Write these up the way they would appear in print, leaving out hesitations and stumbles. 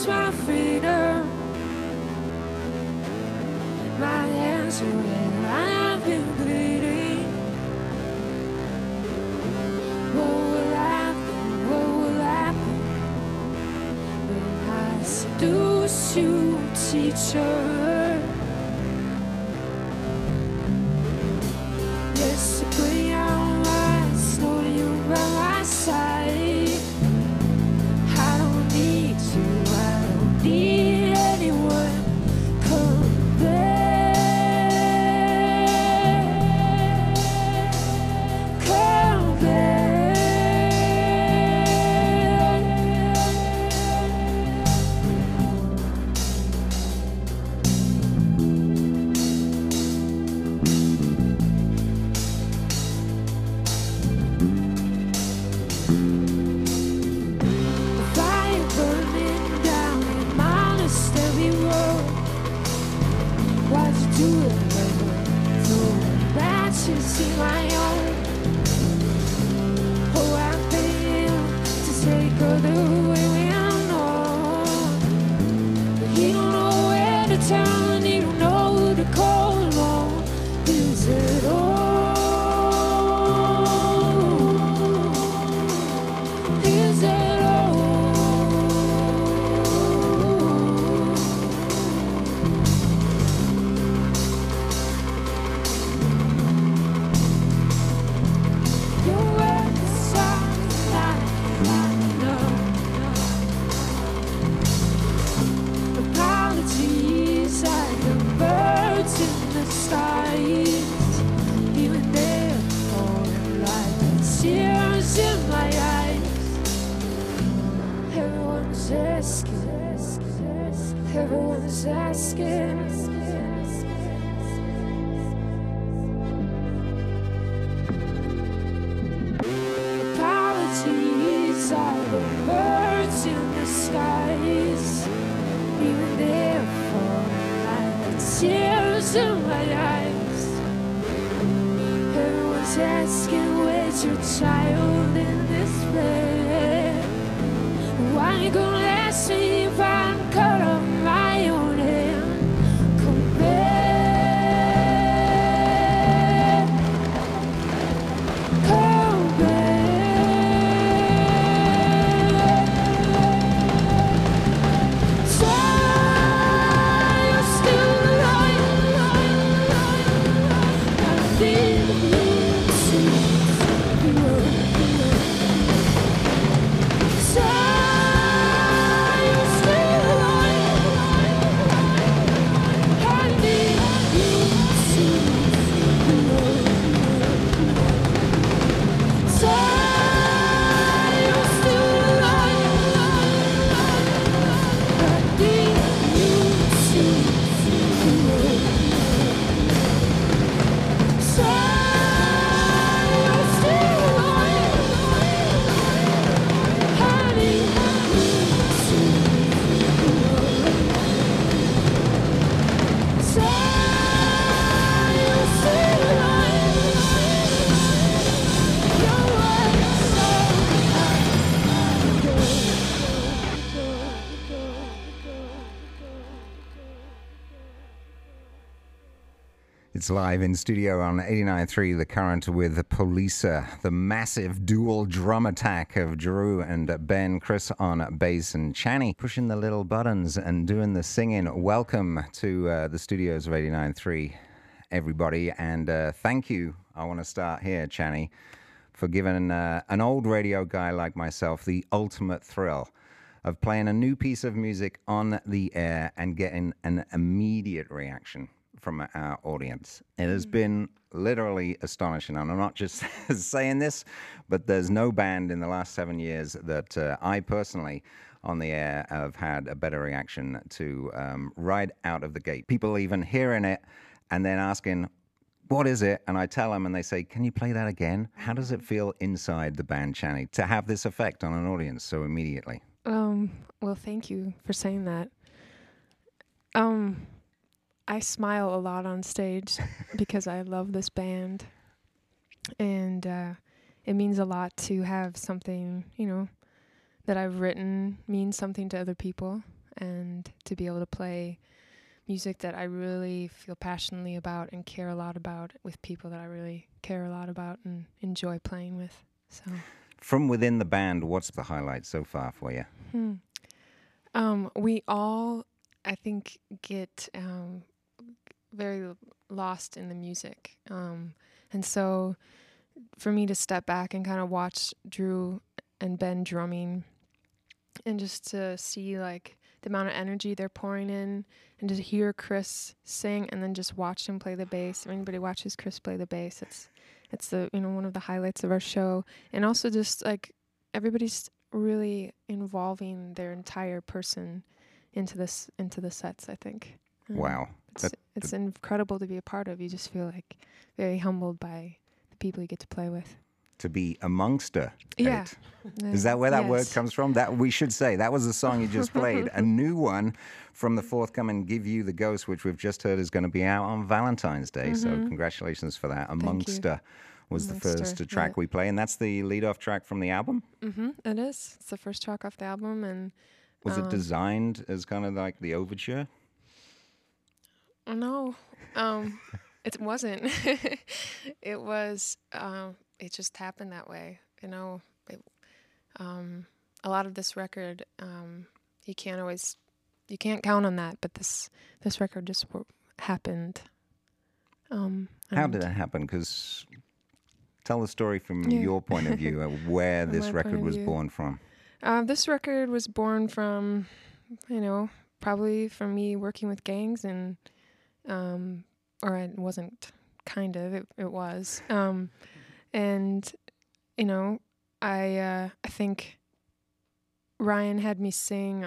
lose my freedom. My hands are red, I've been bleeding. What will happen, what will happen when I seduce you, teacher? Yes, I bring out lights, know you by my side. I don't need you, I don't need anyone. Come back, come back. Fire burning down a monastery road. Why'd you do it, baby? Throw matches in my own. Oh, I'm paying to take all the way we know. But he don't know where to turn, he don't know who to call on. Is it all? Is it all? Your words are not enough. Apologies are the birds in the skies. Even they're falling like tears in my eyes. Everyone's asking, everyone's asking. Apologies are the birds in the skies. Even they're falling like the tears in my eyes. Everyone's asking, where's your child in this bed? Why you gonna ask me if I'm cut off my own hand? Come back, come back. So you're still alive. I need you to so you're still alive. I need you to so you're still alive. I need you to so you're still alive. I need you to so you're still alive. Your words It's live in studio on 89.3 The Current with Polisa, the massive dual drum attack of Drew and Ben, Chris on bass and Channy pushing the little buttons and doing the singing. Welcome to the studios of 89.3, everybody, and thank you. I want to start here, Channy, for giving an old radio guy like myself the ultimate thrill of playing a new piece of music on the air and getting an immediate reaction from our audience. It has been literally astonishing. And I'm not just saying this, but there's no band in the last 7 years that I personally on the air have had a better reaction to right out of the gate. People even hearing it and then asking, what is it? And I tell them and they say, can you play that again? How does it feel inside the band, Channy, to have this effect on an audience so immediately? Well, thank you for saying that. I smile a lot on stage because I love this band, and it means a lot to have something, that I've written mean something to other people. and to be able to play music that I really feel passionately about and care a lot about with people that I really care a lot about and enjoy playing with. So From within the band, what's the highlight so far for you? We all, I think, get very lost in the music. And so for me to step back and kind of watch Drew and Ben drumming and just to see like the amount of energy they're pouring in and to hear Chris sing and then just watch him play the bass. If anybody watches Chris play the bass, it's the, you know, one of the highlights of our show. And also just like everybody's really involving their entire person into the sets, I think. Wow. It's incredible to be a part of. You just feel like very humbled by the people you get to play with. To be amongst her. Yeah. Is that where that word Yes. comes from? That we should say. That was the song you just played. A new one from the forthcoming Give You the Ghost, which we've just heard is going to be out on Valentine's Day. So congratulations for that. Amongst her was the first track we play. And that's the lead-off track from the album? It is. It's the first track off the album. And Was it designed as kind of like the overture? no, it wasn't. It was, it just happened that way. You know, a lot of this record, you can't count on that, but this record just happened. How did that happen? Because tell the story from your point of view of where this my record point of was view. born from. This record was born from, you know, probably from me working with gangs and, or it wasn't kind of, it was. And, you know, I think Ryan had me sing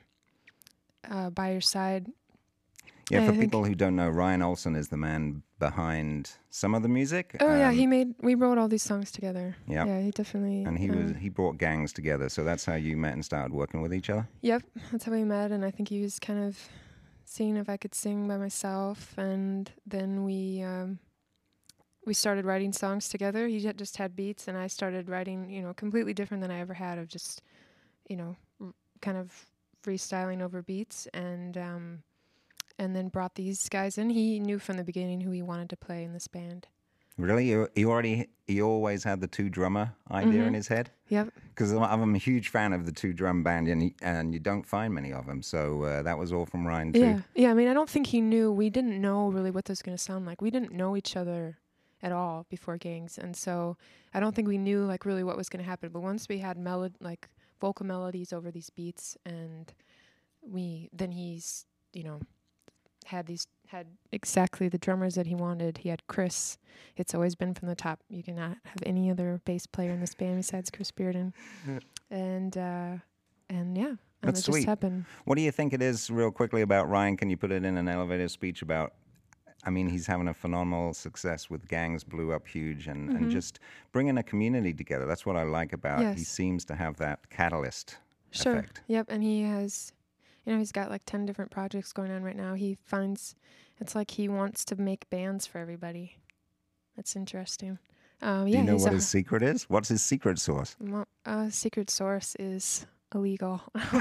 By Your Side. Yeah, I for think- people who don't know, Ryan Olsen is the man behind some of the music. Oh, yeah, we wrote all these songs together. Yep. Yeah, he definitely. And he brought gangs together, so that's how you met and started working with each other? Yep, that's how we met, and I think he was kind of seeing if I could sing by myself, and then we started writing songs together. He just had beats, and I started writing, you know, completely different than I ever had of just, you know, kind of freestyling over beats, and then brought these guys in. He knew from the beginning who he wanted to play in this band. Really? He always had the two-drummer idea in his head? Yep. Because I'm a huge fan of the two-drum band, and you don't find many of them, so that was all from Ryan, too. Yeah, I mean, I don't think he knew. We didn't know really what this was going to sound like. We didn't know each other at all before Gangs, and so I don't think we knew, like, really what was going to happen. But once we had vocal melodies over these beats, and then he's, you know, had exactly the drummers that he wanted. He had Chris. It's always been from the top. You cannot have any other bass player in this band besides Chris Bearden. And yeah, and That's it sweet. just happened. What do you think it is, real quickly, about Ryan? Can you put it in an elevator speech about, I mean, he's having a phenomenal success with Gangs, blew up huge, and just bringing a community together. That's what I like about it. He Yes. seems to have that catalyst Sure. effect. Yep. And he has, you know, he's got like 10 different projects going on right now. He finds it's like he wants to make bands for everybody. That's interesting. Do you know what his secret is? What's his secret sauce? Secret source is illegal.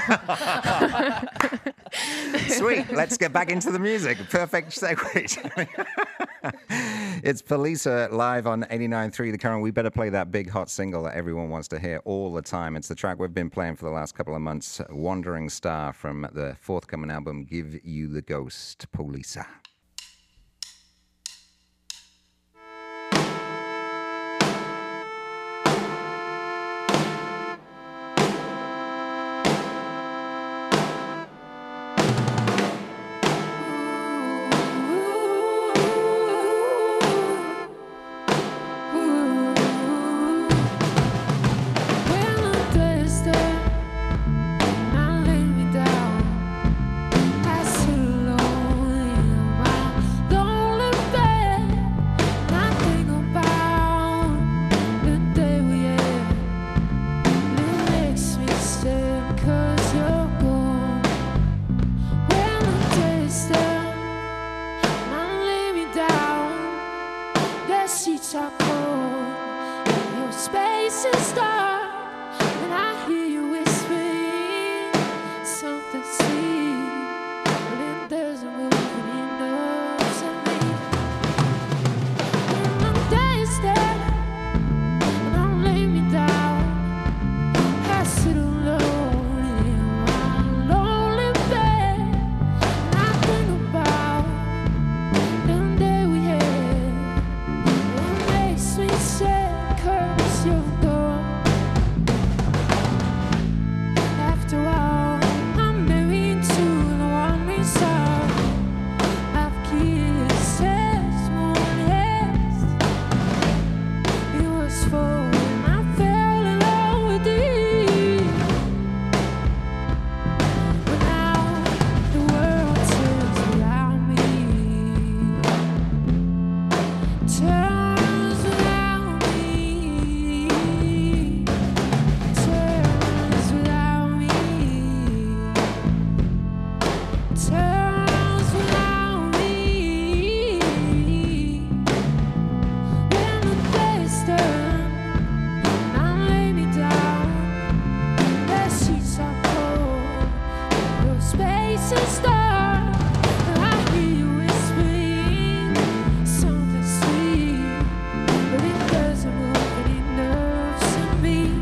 Sweet. Let's get back into the music. Perfect segue. It's Poliça live on 89.3 The Current. We better play that big hot single that everyone wants to hear all the time. It's the track we've been playing for the last couple of months, Wandering Star, from the forthcoming album, Give You the Ghost, Poliça. I sit alone in my space and stars. I hear you whispering something sweet, but it doesn't move any nerves in me.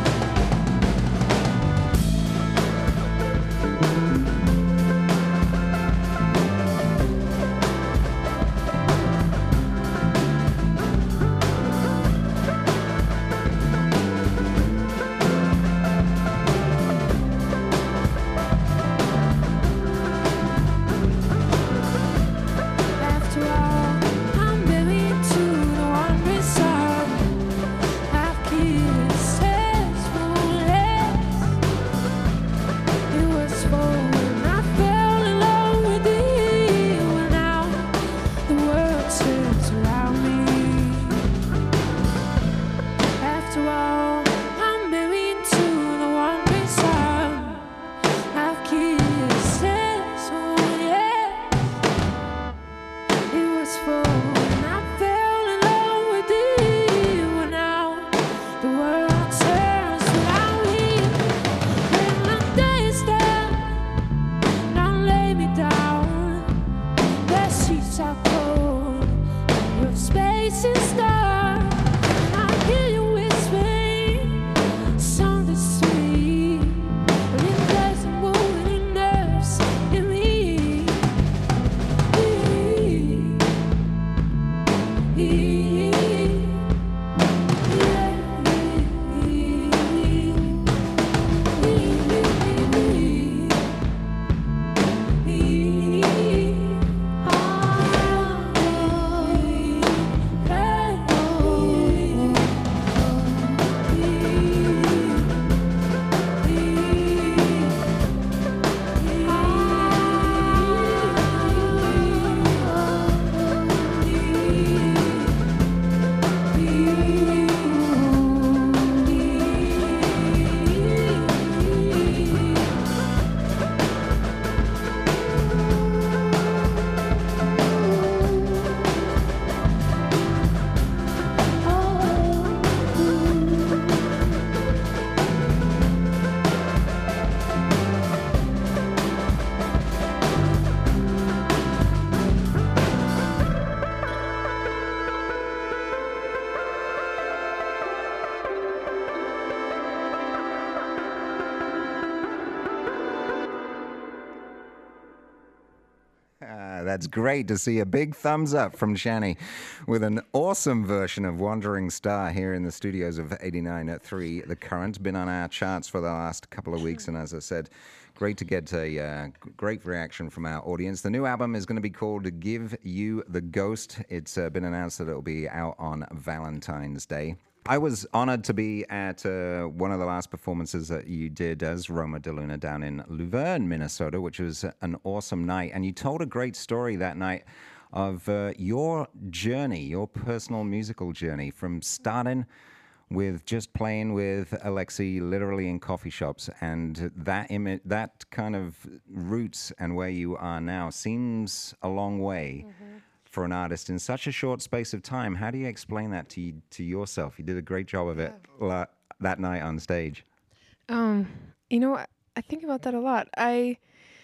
After all, I'm married to the wandering sun. I've kissed his moonless. It was for when I fell in love with you, and now the world turns around me. After all, I'm married to the wandering sun. I've kissed his moonless. It was for when I fell in love with you, and now the world turns around me. When the day is done, now lay me down. The sheets are cold, your space is dark. I hear you whispering something sweet, but it doesn't move any nerves in me. That's great to see. A big thumbs up from Shani with an awesome version of Wandering Star here in the studios of 89.3 The Current. Been on our charts for the last couple of weeks, and as I said, great to get a great reaction from our audience. The new album is going to be called Give You the Ghost. It's been announced that it'll be out on Valentine's Day. I was honored to be at one of the last performances that you did as Roma de Luna down in Luverne, Minnesota, which was an awesome night. And you told a great story that night of your journey, your personal musical journey, from starting with just playing with Alexi literally in coffee shops, and that kind of roots and where you are now seems a long way. Mm-hmm. For an artist in such a short space of time. How do you explain that to yourself? You did a great job of it that night on stage. You know, I think about that a lot. I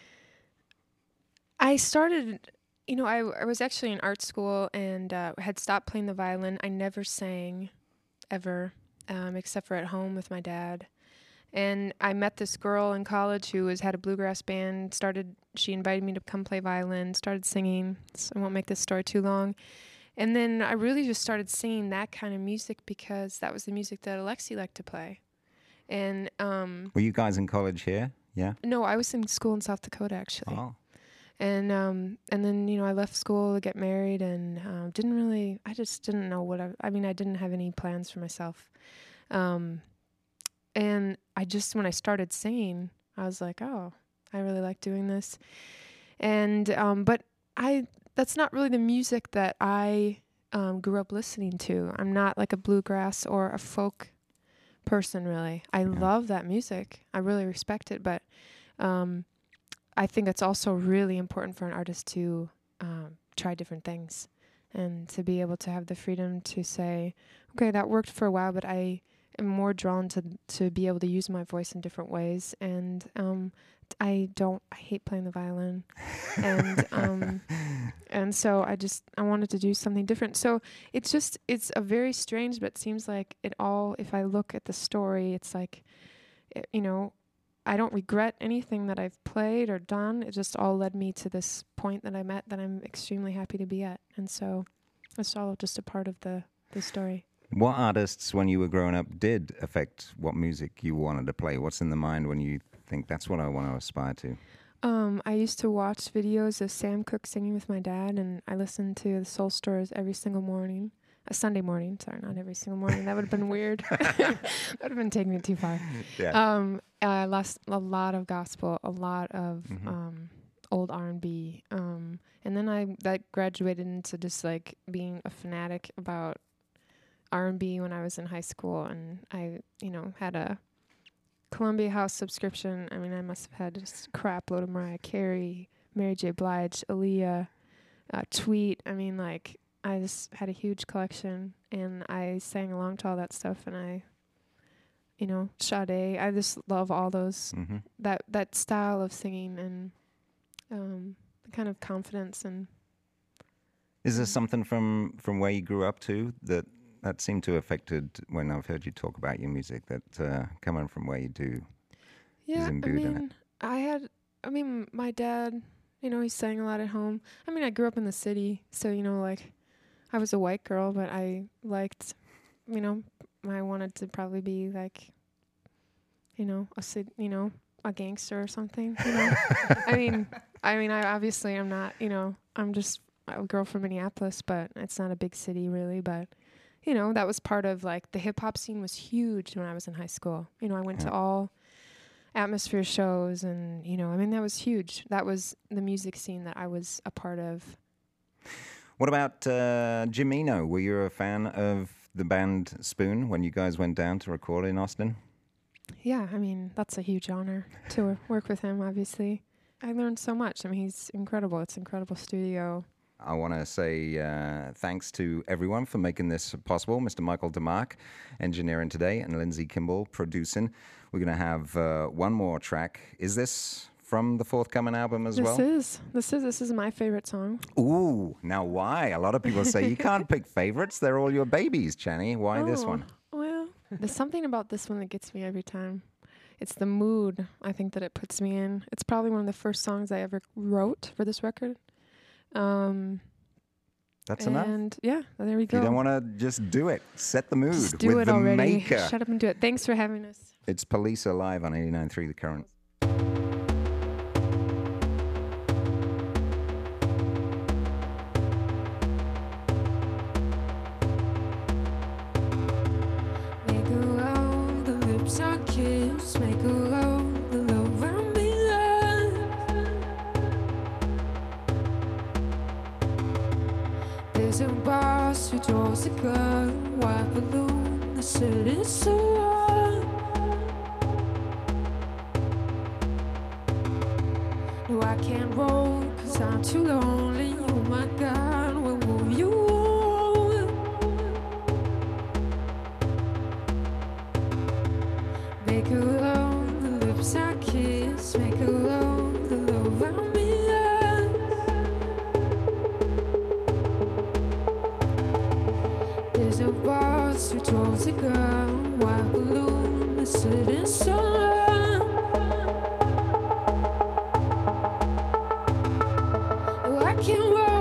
started, you know, I was actually in art school and had stopped playing the violin. I never sang ever, except for at home with my dad. And I met this girl in college who had a bluegrass band. She invited me to come play violin, started singing. So I won't make this story too long. And then I really just started singing that kind of music because that was the music that Alexi liked to play. And were you guys in college here? Yeah. No, I was in school in South Dakota actually. Oh. And then, you know, I left school to get married and I just didn't know I didn't have any plans for myself. And when I started singing, I was like, oh, I really like doing this. And, but that's not really the music that I grew up listening to. I'm not like a bluegrass or a folk person, really. I love that music. I really respect it. But I think it's also really important for an artist to try different things and to be able to have the freedom to say, okay, that worked for a while, but I am more drawn to be able to use my voice in different ways. And I hate playing the violin, and and so I wanted to do something different. So it's a very strange, but it seems like it all. If I look at the story, it's like, I don't regret anything that I've played or done. It just all led me to this point that I'm at, that I'm extremely happy to be at, and so it's all just a part of the story. What artists, when you were growing up, did affect what music you wanted to play? What's in the mind when you think that's what I want to aspire to? I used to watch videos of Sam Cooke singing with my dad, and I listened to the Soul Stirrers every single morning. A Sunday morning, sorry, not every single morning. That would have been weird. That would have been taking it too far. Yeah. I lost a lot of gospel, a lot of old R&B, and then that graduated into just like being a fanatic about R&B when I was in high school, and I, had a Columbia House subscription. I mean, I must have had just a crap load of Mariah Carey, Mary J. Blige, Aaliyah, Tweet. I mean, like, I just had a huge collection, and I sang along to all that stuff, and I, Sade. I just love all those, that style of singing, and the kind of confidence. And is there something from where you grew up to that seemed to have affected when I've heard you talk about your music, that coming from where you do is imbued in it? My dad, he sang a lot at home. I mean, I grew up in the city, so, like, I was a white girl, but I liked, I wanted to probably be like, a gangster or something, I obviously I'm not, I'm just a girl from Minneapolis, but it's not a big city really, but that was part of, like, the hip-hop scene was huge when I was in high school. I went to all Atmosphere shows, and, that was huge. That was the music scene that I was a part of. What about Jim Eno? Were you a fan of the band Spoon when you guys went down to record in Austin? Yeah, that's a huge honor to work with him, obviously. I learned so much. He's incredible. It's an incredible studio. I want to say thanks to everyone for making this possible. Mr. Michael DeMarc, engineering today, and Lindsay Kimball, producing. We're going to have one more track. Is this from the forthcoming album as well? This is my favorite song. Ooh, now why? A lot of people say you can't pick favorites. They're all your babies, Channy. Why this one? Well, there's something about this one that gets me every time. It's the mood, I think, that it puts me in. It's probably one of the first songs I ever wrote for this record. That's enough. And yeah, there we go. You don't want to just do it. Set the mood just do with it the already. maker. Shut up and do it. Thanks for having us. It's Poliça live on 89.3 The Current. Make around the lips I kiss, make around the love I'm beloved. There's a boss who draws a gun, white balloon, the city so warm. No, I can't roll, 'cause I'm too lonely. Oh my God, where will you roll? Make her love the lips I kiss, make her love the love I'm in. There's a boss who draws a gun, white balloon, the city sun. Oh, I can walk.